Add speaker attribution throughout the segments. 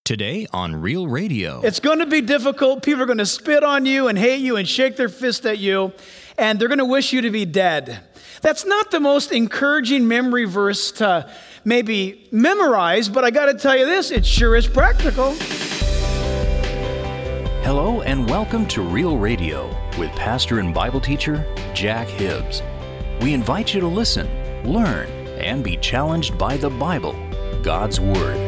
Speaker 1: Today on Real Radio.
Speaker 2: It's going to be difficult. People are going to spit on you and hate you and shake their fist at you, and they're going to wish you to be dead. That's not the most encouraging memory verse to maybe memorize, but I got to tell you this, it sure is practical.
Speaker 1: Hello and welcome to Real Radio with pastor and Bible teacher Jack Hibbs. We invite you to listen, learn, and be challenged by the Bible, God's Word.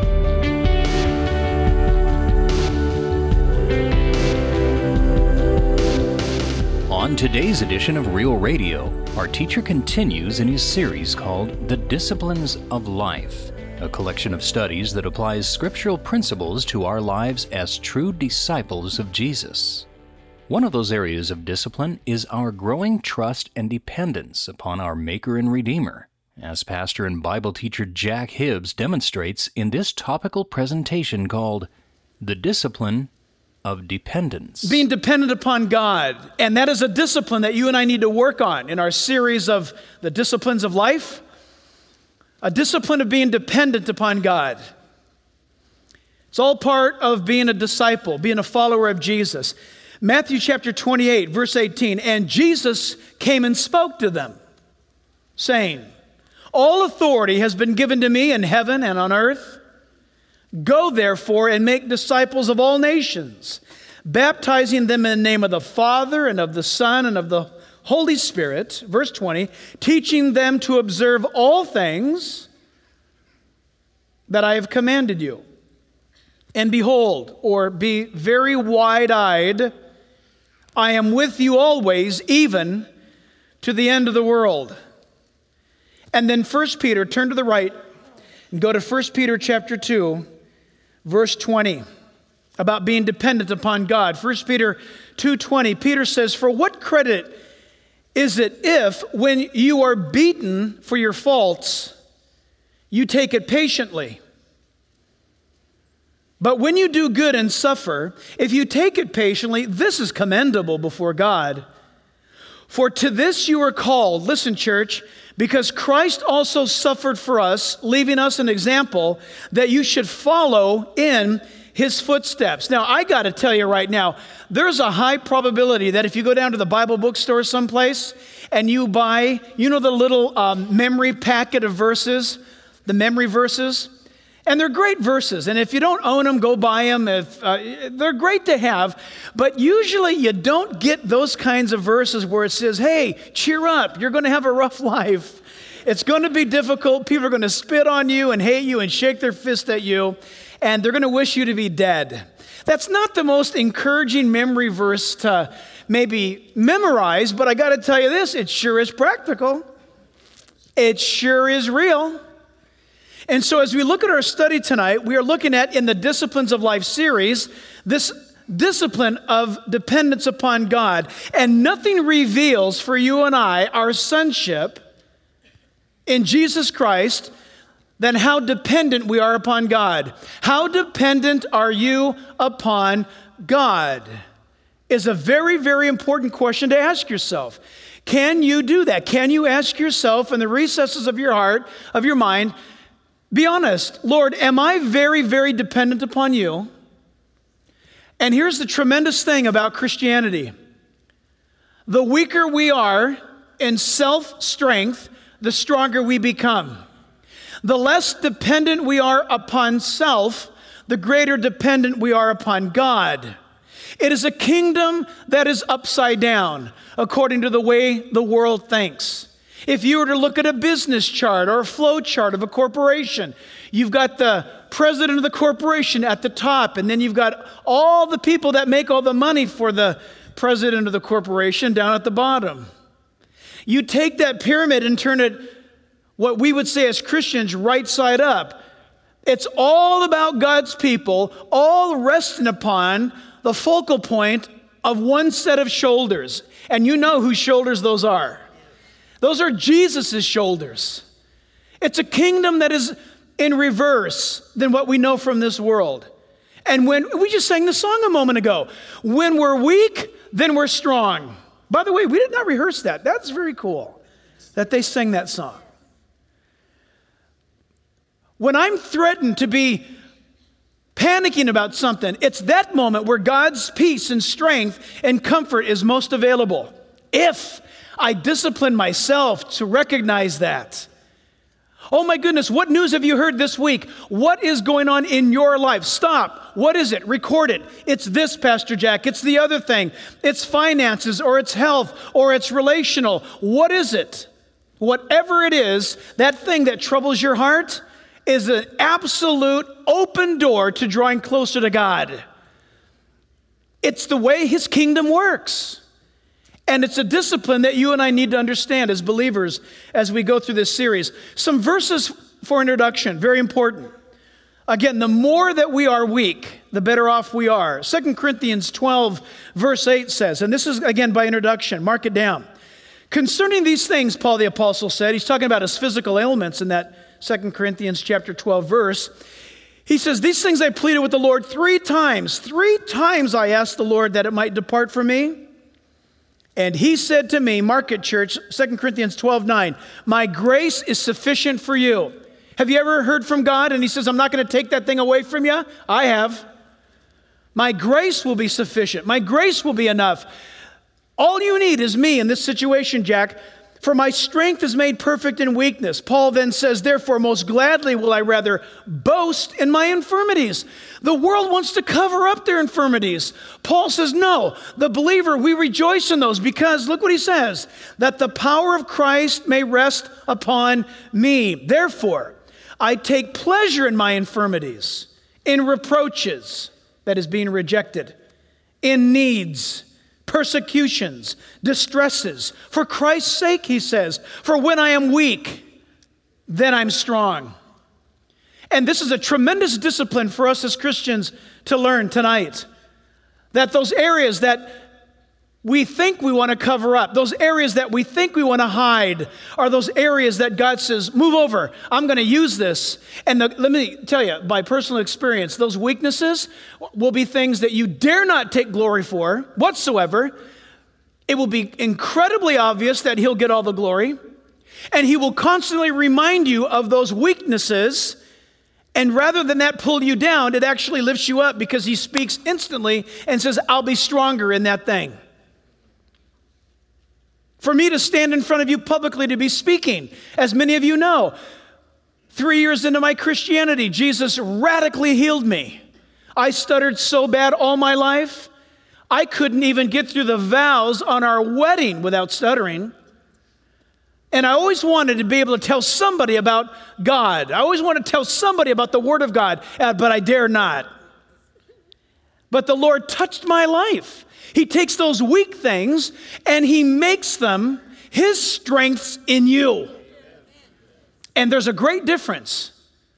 Speaker 1: On today's edition of Real Radio, our teacher continues in his series called The Disciplines of Life, a collection of studies that applies scriptural principles to our lives as true disciples of Jesus. One of those areas of discipline is our growing trust and dependence upon our Maker and Redeemer, as pastor and Bible teacher Jack Hibbs demonstrates in this topical presentation called The Discipline of Dependence.
Speaker 2: Being dependent upon God, and that is a discipline that you and I need to work on in our series of the disciplines of life. A discipline of being dependent upon God. It's all part of being a disciple, being a follower of Jesus. Matthew chapter 28, verse 18, and Jesus came and spoke to them, saying, all authority has been given to me in heaven and on earth. Go, therefore, and make disciples of all nations, baptizing them in the name of the Father and of the Son and of the Holy Spirit, verse 20, teaching them to observe all things that I have commanded you. And behold, or be very wide-eyed, I am with you always, even to the end of the world. And then 1 Peter, turn to the right, and go to 1 Peter chapter 2, verse 20, about being dependent upon God. 1 Peter 2:20, Peter says, for what credit is it if, when you are beaten for your faults, you take it patiently? But when you do good and suffer, if you take it patiently, this is commendable before God. For to this you are called, listen church, because Christ also suffered for us, leaving us an example that you should follow in his footsteps. Now, I got to tell you right now, there's a high probability that if you go down to the Bible bookstore someplace and you buy, you know, the little memory packet of verses, the memory verses, and they're great verses. And if you don't own them, go buy them. They're great to have. But usually you don't get those kinds of verses where it says, hey, cheer up. You're going to have a rough life. It's going to be difficult. People are going to spit on you and hate you and shake their fist at you. And they're going to wish you to be dead. That's not the most encouraging memory verse to maybe memorize. But I got to tell you this, it sure is practical. It sure is real. And so as we look at our study tonight, we are looking at, in the Disciplines of Life series, this discipline of dependence upon God. And nothing reveals for you and I our sonship in Jesus Christ than how dependent we are upon God. How dependent are you upon God is a very, very important question to ask yourself. Can you do that? Can you ask yourself in the recesses of your heart, of your mind, be honest, Lord, am I very, very dependent upon you? And here's the tremendous thing about Christianity. The weaker we are in self-strength, the stronger we become. The less dependent we are upon self, the greater dependent we are upon God. It is a kingdom that is upside down, according to the way the world thinks. If you were to look at a business chart or a flow chart of a corporation, you've got the president of the corporation at the top, and then you've got all the people that make all the money for the president of the corporation down at the bottom. You take that pyramid and turn it, what we would say as Christians, right side up. It's all about God's people, all resting upon the focal point of one set of shoulders. And you know whose shoulders those are. Those are Jesus' shoulders. It's a kingdom that is in reverse than what we know from this world. And when we just sang the song a moment ago, when we're weak, then we're strong. By the way, we did not rehearse that. That's very cool that they sang that song. When I'm threatened to be panicking about something, it's that moment where God's peace and strength and comfort is most available. If I discipline myself to recognize that. Oh my goodness, what news have you heard this week? What is going on in your life? Stop. What is it? Record it. It's this, Pastor Jack. It's the other thing. It's finances, or it's health, or it's relational. What is it? Whatever it is, that thing that troubles your heart is an absolute open door to drawing closer to God. It's the way His kingdom works. And it's a discipline that you and I need to understand as believers as we go through this series. Some verses for introduction, very important. Again, the more that we are weak, the better off we are. 2 Corinthians 12, verse 8 says, and this is again by introduction, mark it down. Concerning these things, Paul the Apostle said, he's talking about his physical ailments in that 2 Corinthians chapter 12 verse. He says, these things I pleaded with the Lord 3 times. 3 times I asked the Lord that it might depart from me. And He said to me, mark it, church, 2 Corinthians 12:9, my grace is sufficient for you. Have you ever heard from God and He says, I'm not going to take that thing away from you? I have. My grace will be sufficient. My grace will be enough. All you need is me in this situation, Jack. For my strength is made perfect in weakness. Paul then says, therefore, most gladly will I rather boast in my infirmities. The world wants to cover up their infirmities. Paul says, no, the believer, we rejoice in those because, look what he says, that the power of Christ may rest upon me. Therefore, I take pleasure in my infirmities, in reproaches, that is being rejected, in needs, persecutions, distresses. For Christ's sake, he says, for when I am weak, then I'm strong. And this is a tremendous discipline for us as Christians to learn tonight. That those areas that we think we want to cover up, those areas that we think we want to hide, are those areas that God says, move over, I'm going to use this. And let me tell you, by personal experience, those weaknesses will be things that you dare not take glory for whatsoever. It will be incredibly obvious that He'll get all the glory. And He will constantly remind you of those weaknesses. And rather than that pull you down, it actually lifts you up because He speaks instantly and says, I'll be stronger in that thing. For me to stand in front of you publicly to be speaking, as many of you know, 3 years into my Christianity, Jesus radically healed me. I stuttered so bad all my life, I couldn't even get through the vows on our wedding without stuttering. And I always wanted to be able to tell somebody about God. I always wanted to tell somebody about the Word of God, but I dare not. But the Lord touched my life. He takes those weak things and He makes them His strengths in you. And there's a great difference.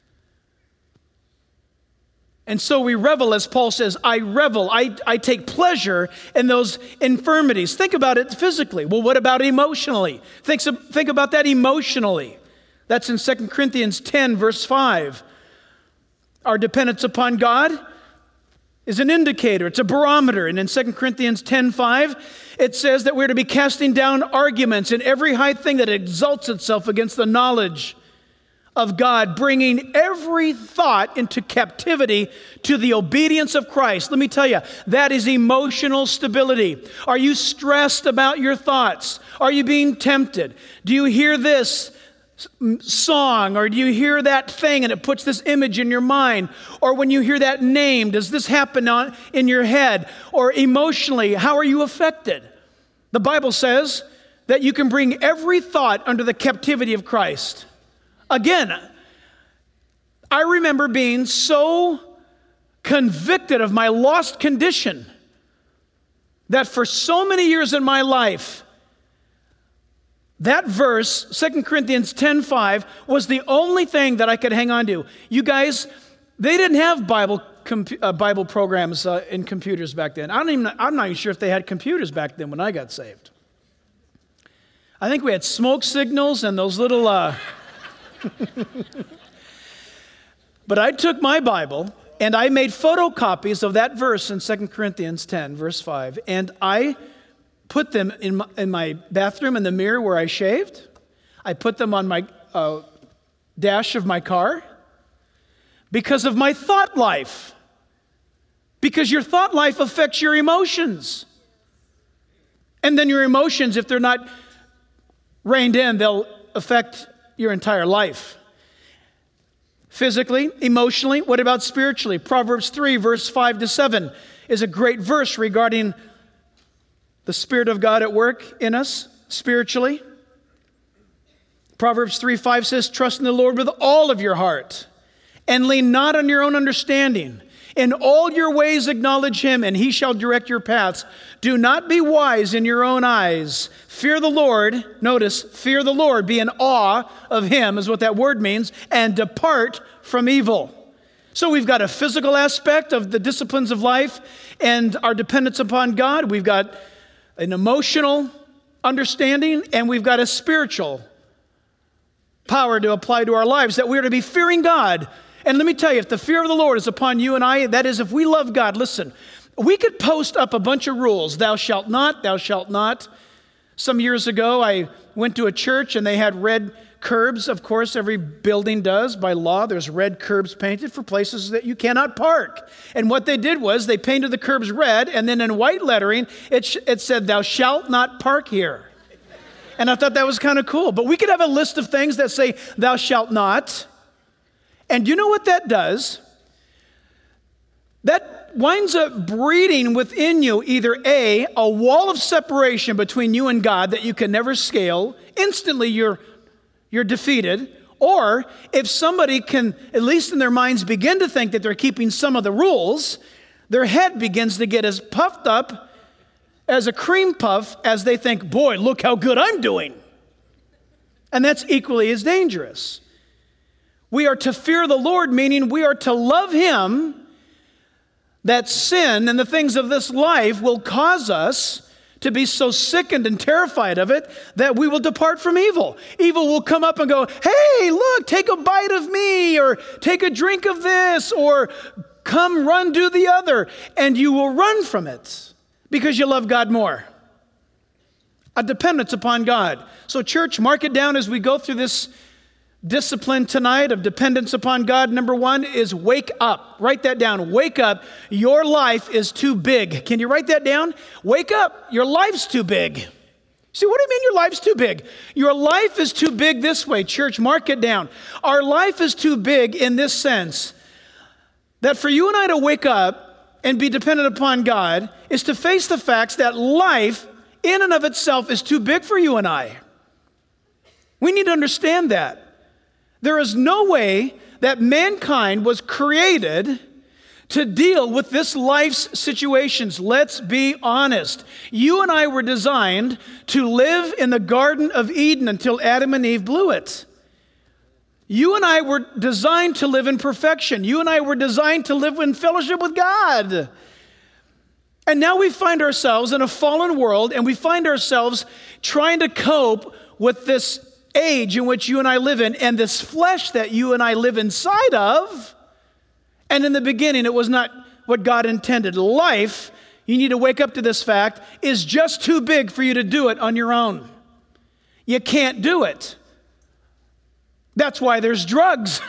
Speaker 2: And so we revel, as Paul says, I revel, I take pleasure in those infirmities. Think about it physically. Well, what about emotionally? Think about that emotionally. That's in 2 Corinthians 10, verse 5. Our dependence upon God is an indicator. It's a barometer. And in 2 Corinthians 10:5, it says that we're to be casting down arguments and every high thing that exalts itself against the knowledge of God, bringing every thought into captivity to the obedience of Christ. Let me tell you, that is emotional stability. Are you stressed about your thoughts? Are you being tempted? Do you hear this song, or do you hear that thing and it puts this image in your mind? Or when you hear that name, does this happen in your head? Or emotionally, how are you affected? The Bible says that you can bring every thought under the captivity of Christ. Again, I remember being so convicted of my lost condition that for so many years in my life, that verse, 2 Corinthians 10:5, was the only thing that I could hang on to. You guys, they didn't have Bible programs in computers back then. I'm not even sure if they had computers back then when I got saved. I think we had smoke signals and those little... But I took my Bible and I made photocopies of that verse in 2 Corinthians 10, verse 5, and I put them in my bathroom in the mirror where I shaved. I put them on my dash of my car because of my thought life. Because your thought life affects your emotions. And then your emotions, if they're not reined in, they'll affect your entire life. Physically, emotionally, what about spiritually? Proverbs 3, verse 5 to 7 is a great verse regarding the Spirit of God at work in us spiritually. Proverbs 3:5 says, trust in the Lord with all of your heart and lean not on your own understanding. In all your ways acknowledge him, and he shall direct your paths. Do not be wise in your own eyes. Fear the Lord. Notice, fear the Lord. Be in awe of him is what that word means. And depart from evil. So we've got a physical aspect of the disciplines of life and our dependence upon God. We've got an emotional understanding, and we've got a spiritual power to apply to our lives, that we're to be fearing God. And let me tell you, if the fear of the Lord is upon you and I, that is, if we love God, listen, we could post up a bunch of rules. Thou shalt not, thou shalt not. Some years ago, I went to a church and they had red curbs. Of course, every building does. By law, there's red curbs painted for places that you cannot park. And what they did was they painted the curbs red, and then in white lettering, it said, thou shalt not park here. And I thought that was kind of cool. But we could have a list of things that say, thou shalt not. And you know what that does? That winds up breeding within you either a wall of separation between you and God that you can never scale. Instantly you're defeated. Or if somebody can, at least in their minds, begin to think that they're keeping some of the rules, their head begins to get as puffed up as a cream puff as they think, boy, look how good I'm doing. And that's equally as dangerous. We are to fear the Lord, meaning we are to love him, that sin and the things of this life will cause us to be so sickened and terrified of it that we will depart from evil. Evil will come up and go, hey, look, take a bite of me, or take a drink of this, or come run, do the other, and you will run from it because you love God more. A dependence upon God. So church, mark it down as we go through this discipline tonight of dependence upon God. Number one is wake up. Write that down. Wake up. Your life is too big. Can you write that down? Wake up. Your life's too big. See, what do you mean your life's too big? Your life is too big this way. Church, mark it down. Our life is too big in this sense that for you and I to wake up and be dependent upon God is to face the facts that life in and of itself is too big for you and I. We need to understand that. There is no way that mankind was created to deal with this life's situations. Let's be honest. You and I were designed to live in the Garden of Eden until Adam and Eve blew it. You and I were designed to live in perfection. You and I were designed to live in fellowship with God. And now we find ourselves in a fallen world, and we find ourselves trying to cope with this age in which you and I live in, and this flesh that you and I live inside of. And in the beginning, it was not what God intended. Life, you need to wake up to this fact, is just too big for you to do it on your own. You can't do it. That's why there's drugs,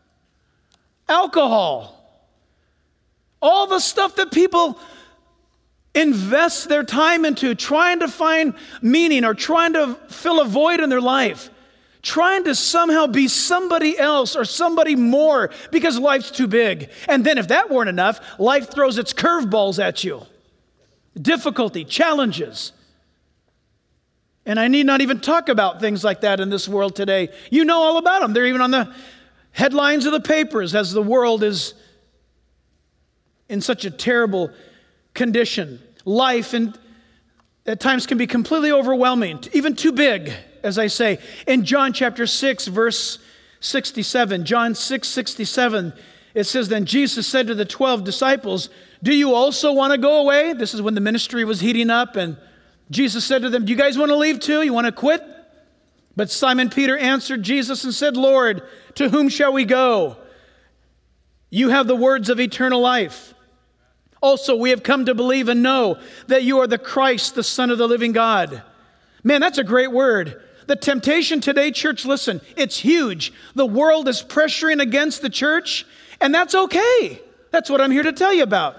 Speaker 2: alcohol, all the stuff that people invest their time into, trying to find meaning or trying to fill a void in their life. Trying to somehow be somebody else or somebody more because life's too big. And then if that weren't enough, life throws its curveballs at you. Difficulty, challenges. And I need not even talk about things like that in this world today. You know all about them. They're even on the headlines of the papers as the world is in such a terrible condition. Life at times can be completely overwhelming, even too big. As I say, in John chapter 6, verse 67, John 6:67, it says, then Jesus said to the 12 disciples, do you also want to go away? This is when the ministry was heating up, and Jesus said to them, do you guys want to leave too? You want to quit? But Simon Peter answered Jesus and said, Lord, to whom shall we go? You have the words of eternal life. Also, we have come to believe and know that you are the Christ, the Son of the living God. Man, that's a great word. The temptation today, church, listen, it's huge. The world is pressuring against the church, and that's okay. That's what I'm here to tell you about.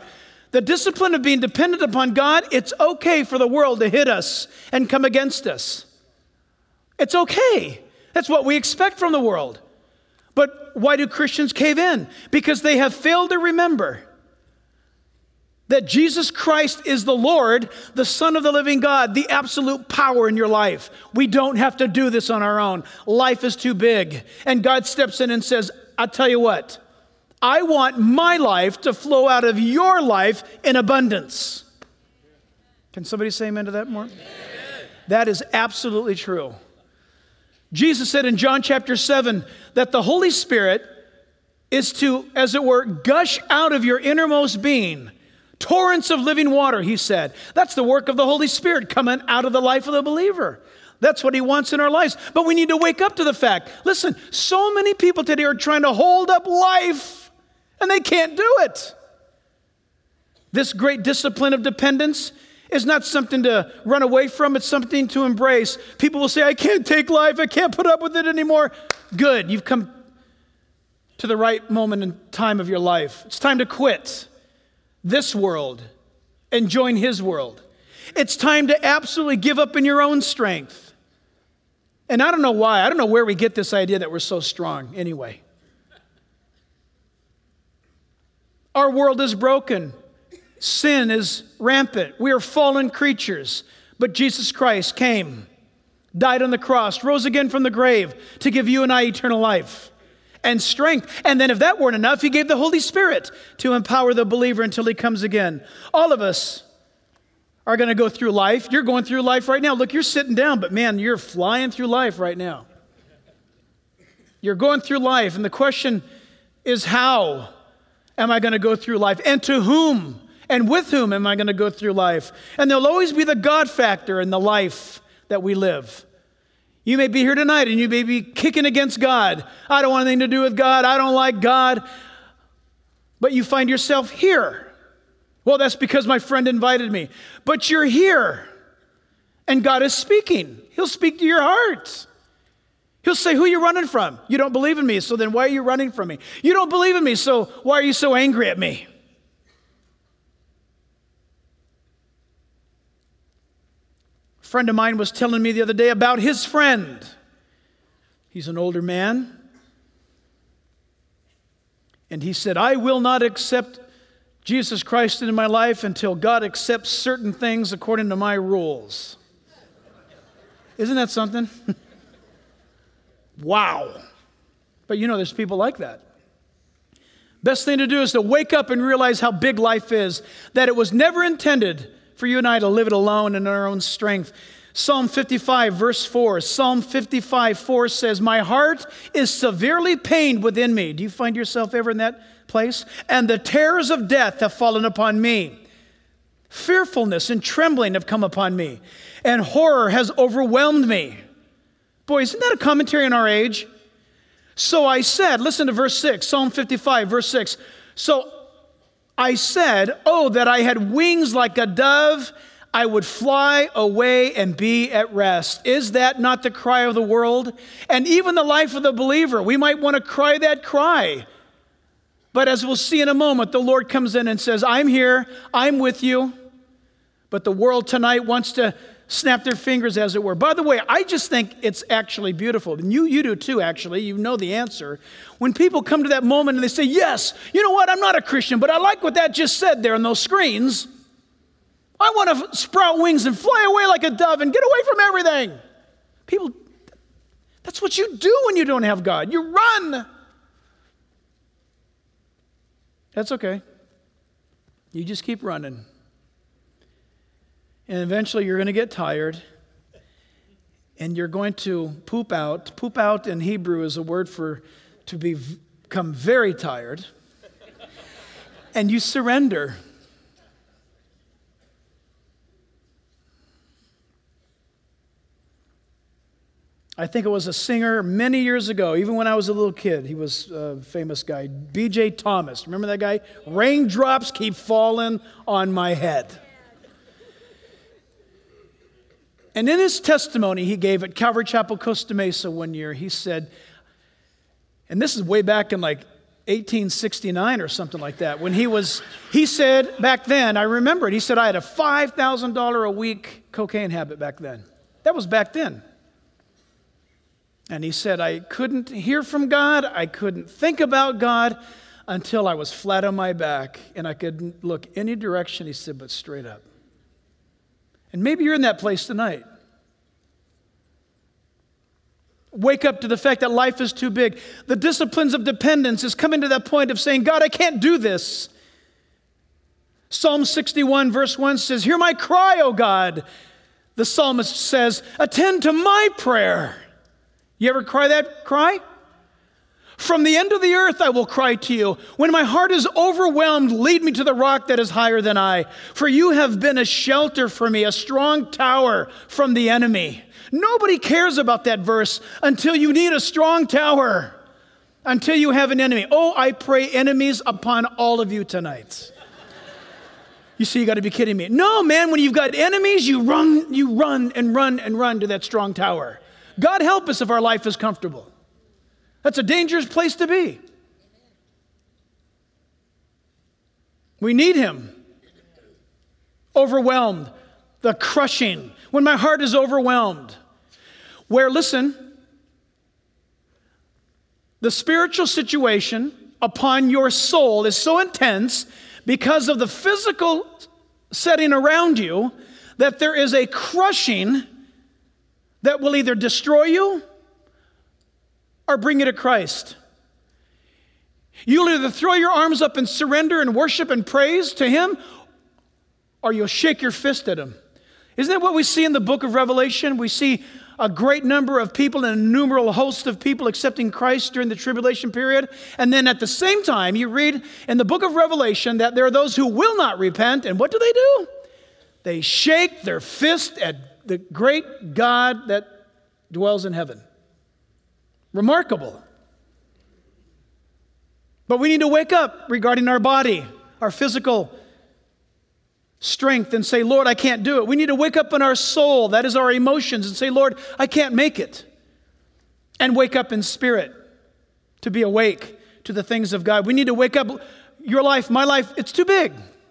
Speaker 2: The discipline of being dependent upon God, it's okay for the world to hit us and come against us. It's okay. That's what we expect from the world. But why do Christians cave in? Because they have failed to remember that Jesus Christ is the Lord, the Son of the living God, the absolute power in your life. We don't have to do this on our own. Life is too big. And God steps in and says, I'll tell you what, I want my life to flow out of your life in abundance. Can somebody say amen to that more? Amen. That is absolutely true. Jesus said in John chapter 7 that the Holy Spirit is to, as it were, gush out of your innermost being. Torrents of living water, he said. That's the work of the Holy Spirit coming out of the life of the believer. That's what he wants in our lives. But we need to wake up to the fact. Listen, so many people today are trying to hold up life, and they can't do it. This great discipline of dependence is not something to run away from. It's something to embrace. People will say, I can't take life. I can't put up with it anymore. Good. You've come to the right moment in time of your life. It's time to quit this world and join his world. It's time to absolutely give up in your own strength. And I don't know why. I don't know where we get this idea that we're so strong anyway. Our world is broken. Sin is rampant. We are fallen creatures. But Jesus Christ came, died on the cross, rose again from the grave to give you and I eternal life and strength. And then if that weren't enough, he gave the Holy Spirit to empower the believer until he comes again. All of us are going to go through life. You're going through life right now. Look, you're sitting down, but man, you're flying through life right now. You're going through life, and the question is, how am I going to go through life? And to whom and with whom am I going to go through life? And there'll always be the God factor in the life that we live. You may be here tonight and you may be kicking against God. I don't want anything to do with God. I don't like God. But you find yourself here. Well, that's because my friend invited me. But you're here. And God is speaking. He'll speak to your heart. He'll say, who are you running from? You don't believe in me, so then why are you running from me? You don't believe in me, so why are you so angry at me? A friend of mine was telling me the other day about his friend. He's an older man. And he said, I will not accept Jesus Christ into my life until God accepts certain things according to my rules. Isn't that something? Wow. But you know, there's people like that. Best thing to do is to wake up and realize how big life is, that it was never intended for you and I to live it alone in our own strength. Psalm 55, verse 4. Psalm 55, 4 says, my heart is severely pained within me. Do you find yourself ever in that place? And the terrors of death have fallen upon me. Fearfulness and trembling have come upon me, and horror has overwhelmed me. Boy, isn't that a commentary on our age? So I said, listen to verse 6, Psalm 55, verse 6. So I said, oh, that I had wings like a dove, I would fly away and be at rest. Is that not the cry of the world? And even the life of the believer, we might want to cry that cry. But as we'll see in a moment, the Lord comes in and says, I'm here, I'm with you. But the world tonight wants to snap their fingers, as it were. By the way, I just think it's actually beautiful. And you do too, actually. You know the answer. When people come to that moment and they say, yes, you know what, I'm not a Christian, but I like what that just said there on those screens. I want to sprout wings and fly away like a dove and get away from everything. People, that's what you do when you don't have God. You run. That's okay. You just keep running. And eventually you're going to get tired, and you're going to poop out. Poop out in Hebrew is a word for to become very tired. And you surrender. I think it was a singer many years ago, even when I was a little kid. He was a famous guy, B.J. Thomas. Remember that guy? Raindrops keep falling on my head. And in his testimony he gave at Calvary Chapel, Costa Mesa one year, he said, and this is way back in like 1869 or something like that. He said back then, I remember it, he said, I had a $5,000 a week cocaine habit back then. That was back then. And he said, I couldn't hear from God, I couldn't think about God until I was flat on my back and I could look any direction, he said, but straight up. And maybe you're in that place tonight. Wake up to the fact that life is too big. The disciplines of dependence is coming to that point of saying, God, I can't do this. Psalm 61 verse 1 says, hear my cry, O God. The psalmist says, attend to my prayer. You ever cry that cry? From the end of the earth I will cry to you. When my heart is overwhelmed, lead me to the rock that is higher than I. For you have been a shelter for me, a strong tower from the enemy. Nobody cares about that verse until you need a strong tower, until you have an enemy. Oh, I pray enemies upon all of you tonight. You see, you got to be kidding me. No, man, when you've got enemies, you run to that strong tower. God help us if our life is comfortable. That's a dangerous place to be. We need him. Overwhelmed, the crushing. When my heart is overwhelmed, where, listen, the spiritual situation upon your soul is so intense because of the physical setting around you that there is a crushing that will either destroy you or bring you to Christ. You'll either throw your arms up and surrender and worship and praise to him, or you'll shake your fist at him. Isn't that what we see in the book of Revelation? We see a great number of people, an innumerable host of people accepting Christ during the tribulation period. And then at the same time, you read in the book of Revelation that there are those who will not repent. And what do? They shake their fist at the great God that dwells in heaven. Remarkable. But we need to wake up regarding our body, our physical strength, and say, Lord, I can't do it. We need to wake up in our soul, that is our emotions, and say, Lord, I can't make it. And wake up in spirit to be awake to the things of God. We need to wake up. Your life, my life, it's too big.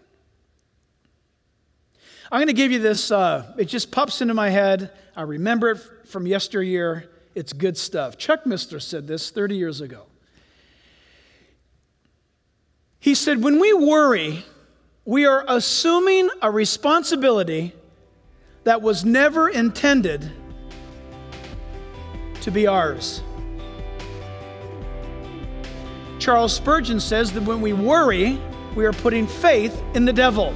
Speaker 2: I'm going to give you this, it just pops into my head. I remember it from yesteryear. It's good stuff. Chuck Missler said this 30 years ago. He said, when we worry, we are assuming a responsibility that was never intended to be ours. Charles Spurgeon says that when we worry, we are putting faith in the devil.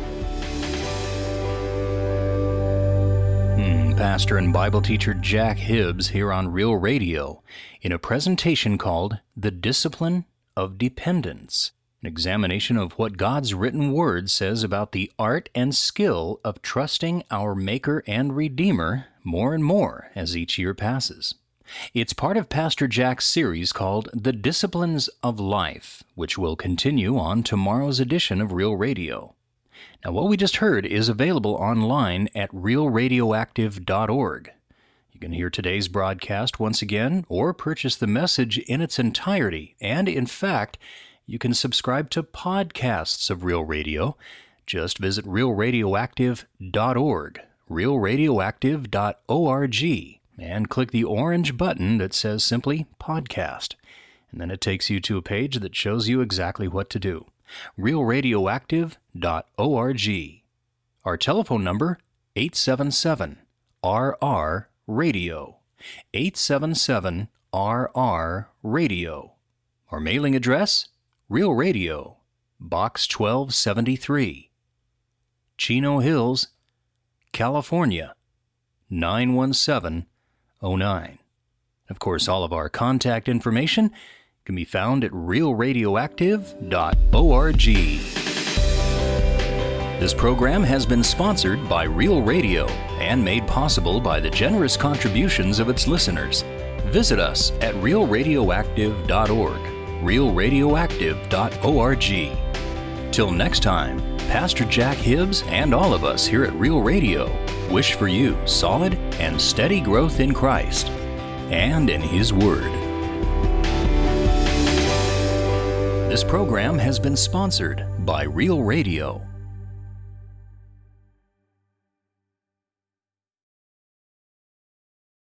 Speaker 1: Pastor and Bible teacher Jack Hibbs here on Real Radio in a presentation called The Discipline of Dependence, an examination of what God's written word says about the art and skill of trusting our Maker and Redeemer more and more as each year passes. It's part of Pastor Jack's series called The Disciplines of Life, which will continue on tomorrow's edition of Real Radio. Now, what we just heard is available online at realradioactive.org. You can hear today's broadcast once again or purchase the message in its entirety. And in fact, you can subscribe to podcasts of Real Radio. Just visit realradioactive.org, realradioactive.org, and click the orange button that says simply Podcast. And then it takes you to a page that shows you exactly what to do. realradioactive.org. Our telephone number, 877-RR-RADIO, 877-RR-RADIO. Our mailing address, Real Radio, Box 1273, Chino Hills, California, 91709. Of course, all of our contact information can be found at realradioactive.org. This program has been sponsored by Real Radio and made possible by the generous contributions of its listeners. Visit us at realradioactive.org, realradioactive.org. Till next time, Pastor Jack Hibbs and all of us here at Real Radio wish for you solid and steady growth in Christ and in His Word. This program has been sponsored by Real Radio.